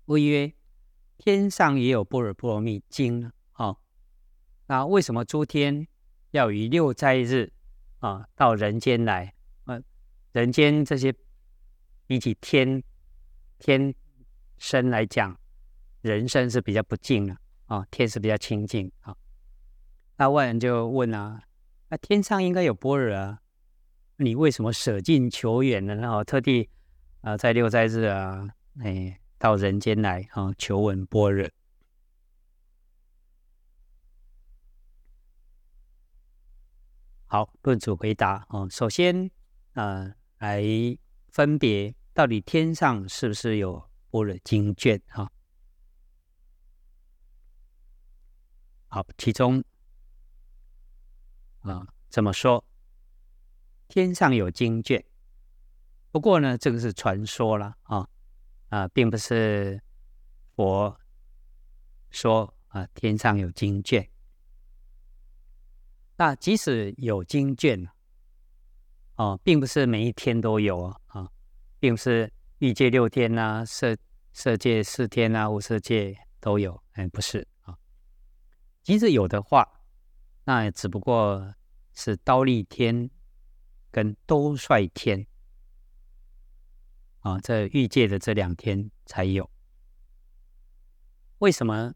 谓曰：天上也有般若波罗蜜经呢。那为什么诸天要于六斋日到人间来？人间这些比起天身来讲，人身是比较不净的天是比较清净那外人就问那天上应该有般若你为什么舍近求远呢？特地在六斋日到人间来求闻般若。好，论主回答首先来分别到底天上是不是有般若经卷好，其中这么说，天上有经卷，不过呢，这个是传说了并不是佛说天上有经卷。那即使有经卷并不是每一天都有并不是欲界6天色界4天无色界都有，不是即使有的话，那只不过是忉利天跟兜率天这欲界的这2天才有。为什么？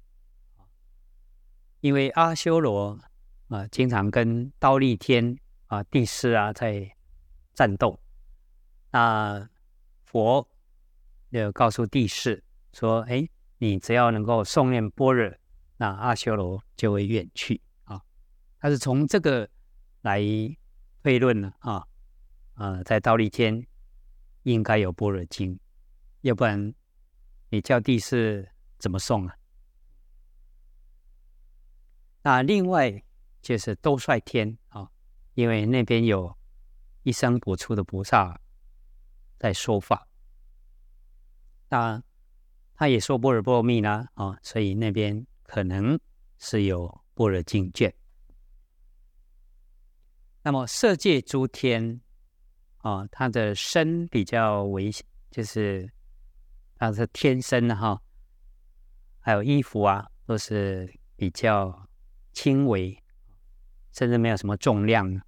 因为阿修罗经常跟忉利天帝释在战斗。那佛就告诉帝释说：你只要能够诵念般若，那阿修罗就会远去他是从这个来推论的在忉利天应该有般若经，要不然你叫帝释怎么诵那另外就是兜率天因为那边有一生补处的菩萨在说法，那他也说般若波罗蜜呢所以那边可能是有般若经卷。那么色界诸天它的身比较就是它的天身还有衣服都是比较轻微，甚至没有什么重量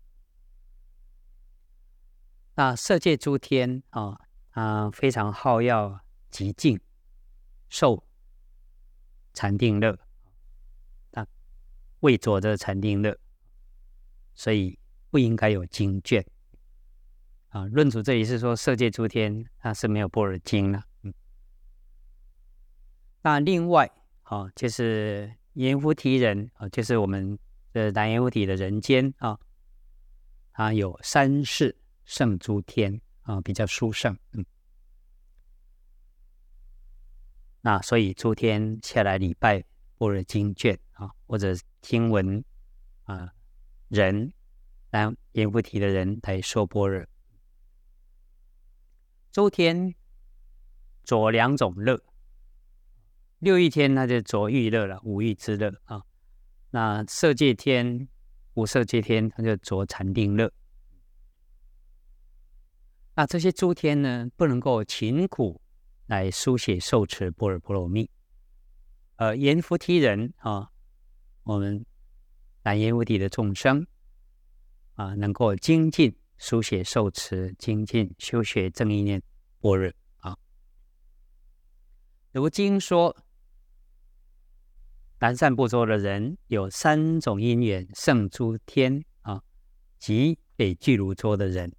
那色界诸天非常好要极静，受禅定乐，为着这禅定乐，所以不应该有经卷论主这里是说色界诸天它是没有般若经了那另外就是阎浮提人就是我们的南阎浮提的人间它有3世圣诸天比较殊胜那所以诸天下来礼拜般若经卷或者听闻人南阎浮提的人来说般若。诸天着2种乐，六欲天那就着欲乐了，五欲之乐那色界天、无色界天它就着禅定乐。那这些诸天呢，不能够勤苦来书写受持般若波罗蜜。阎浮提人我们南阎浮提的众生能够精进书写受持，精进修学正意念般若如经说，南赡部洲的人有3种因缘胜诸天及北俱卢洲的人。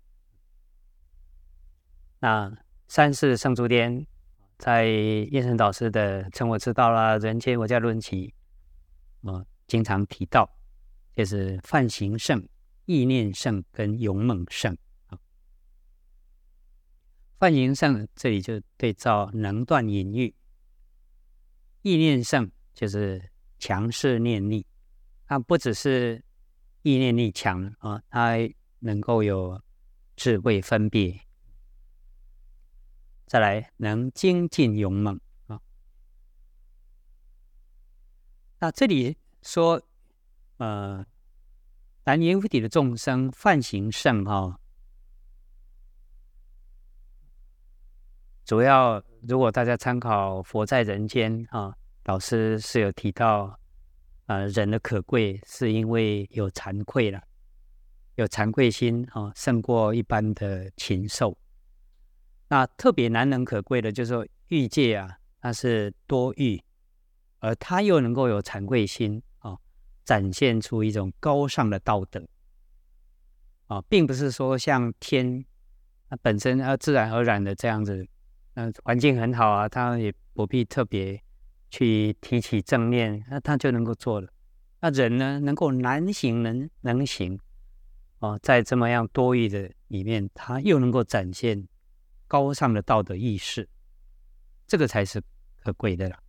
那3世胜诸天，在燕圣导师的《成我之道》人间佛教论集经常提到，就是梵行圣、意念圣跟勇猛圣梵行圣这里就对照能断淫欲，意念圣就是强势念力，它不只是意念力强它能够有智慧分别，再来能精进勇猛那这里说南阎浮提的众生梵行圣主要如果大家参考《佛在人间》老师是有提到，人的可贵是因为有惭愧了，有惭愧心胜过一般的禽兽。那特别难能可贵的就是说欲界它是多欲，而他又能够有惭愧心展现出一种高尚的道德并不是说像天本身自然而然的这样子，环境很好他也不必特别去提起正念，那他就能够做了。那人呢，能够难行能行在这么样多欲的里面，他又能够展现高尚的道德意识，这个才是可贵的了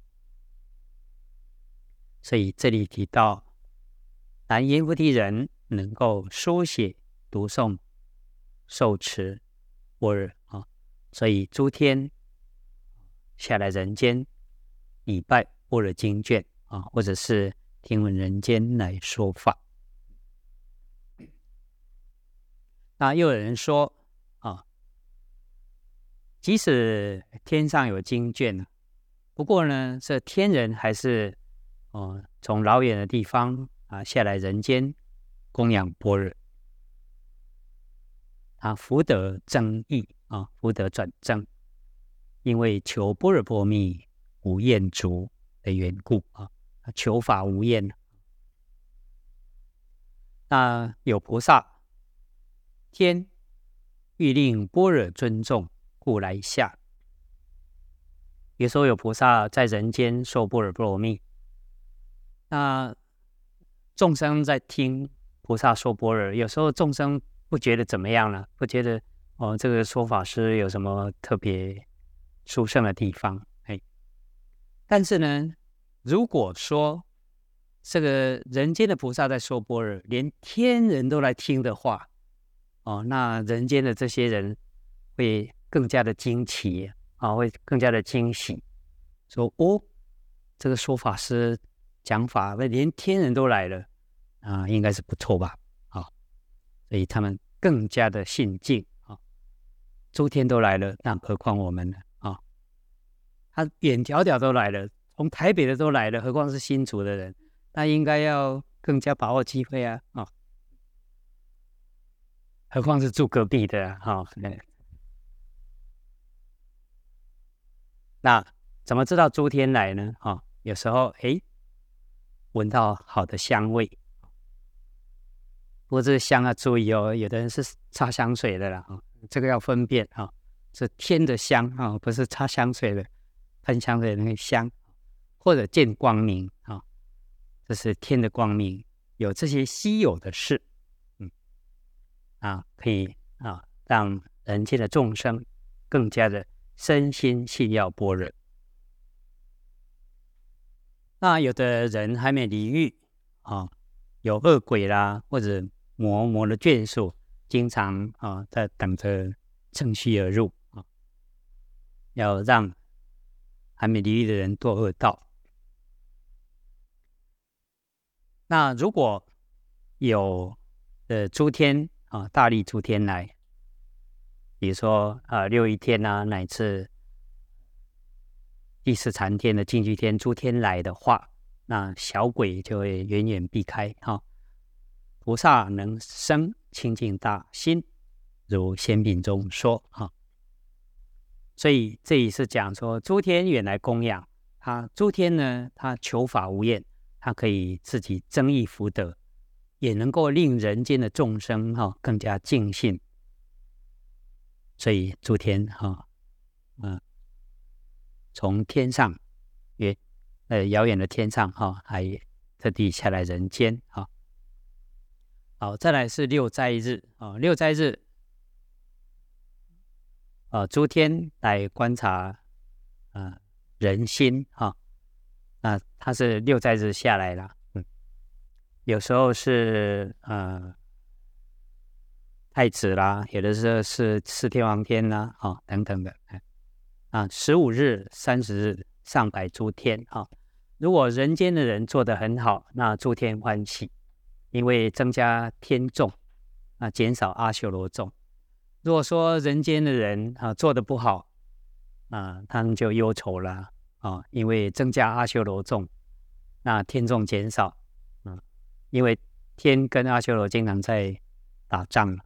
所以这里提到，南阎浮提人能够书写、读诵、受持般若所以诸天下来人间礼拜般若经卷或者是听闻人间来说法。那又有人说即使天上有经卷不过呢，这天人还是从老远的地方下来人间供养般若福德增益福德转正，因为求般若波密无厌足的缘故求法无厌。那有菩萨天欲令般若尊重，故来下。比如说有菩萨在人间受般若波罗蜜，那众生在听菩萨说般若，有时候众生不觉得怎么样了，不觉得这个说法师有什么特别殊胜的地方但是呢，如果说这个人间的菩萨在说般若，连天人都来听的话那人间的这些人会更加的惊奇会更加的惊喜，说这个说法师讲法连天人都来了应该是不错吧所以他们更加的信敬诸天都来了，那何况我们呢他远迢迢都来了，从台北的都来了，何况是新竹的人，那应该要更加把握机会何况是住隔壁的那怎么知道诸天来呢有时候闻到好的香味，不过这个香注意有的人是擦香水的啦这个要分辨是天的香不是擦香水的喷香水的那个香，或者见光明这是天的光明，有这些稀有的事可以让人间的众生更加的身心信要般若。那有的人还没离欲有恶鬼啦，或者魔的眷属，经常在等着趁虚而入要让还没离欲的人堕恶道。那如果有诸天大力诸天来，比如说六一天乃至第四禅天的净居天诸天来的话，那小鬼就会远远避开菩萨能生清净大心，如仙品中说所以这里是讲说诸天远来供养诸天呢，他求法无厌，他可以自己增益福德，也能够令人间的众生更加敬信。所以诸天从天上遥远的天上还特地下来人间好，再来是六斋日六斋日诸天来观察人心那他是六斋日下来了有时候是太子啦，有的时候是四天王天啦等等的15日、30日上百诸天如果人间的人做得很好，那诸天欢喜，因为增加天众减少阿修罗众。如果说人间的人做得不好他们就忧愁了因为增加阿修罗众，那天众减少，因为天跟阿修罗经常在打仗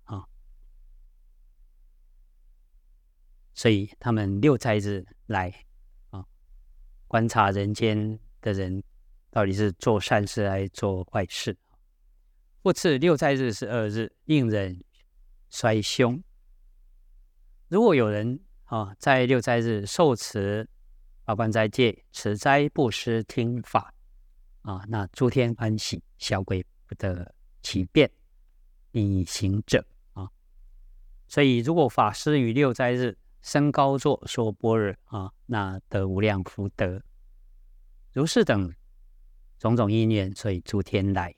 所以他们六斋日来观察人间的人到底是做善事还是做坏事。复次，六斋日是2日，令人衰凶。如果有人在六斋日受持八关斋戒，持斋布施听法那诸天欢喜，小鬼不得其便，以行者所以如果法师于六斋日升高座说般若那得无量福德。如是等种种因缘，所以诸天来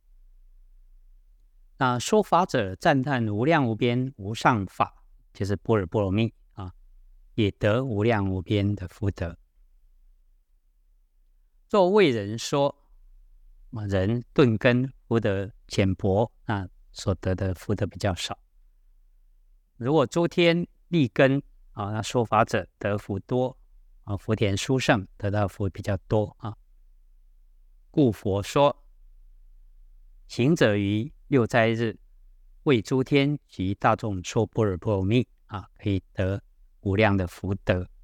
那说法者赞叹无量无边无上法，就是般若波罗蜜也得无量无边的福德。若为人说，人顿根福德浅薄，那所得的福德比较少。如果诸天立根那说法者得福多福田殊胜，得到福比较多故佛说，行者于六斋日为诸天及大众说般若波罗蜜可以得无量的福德。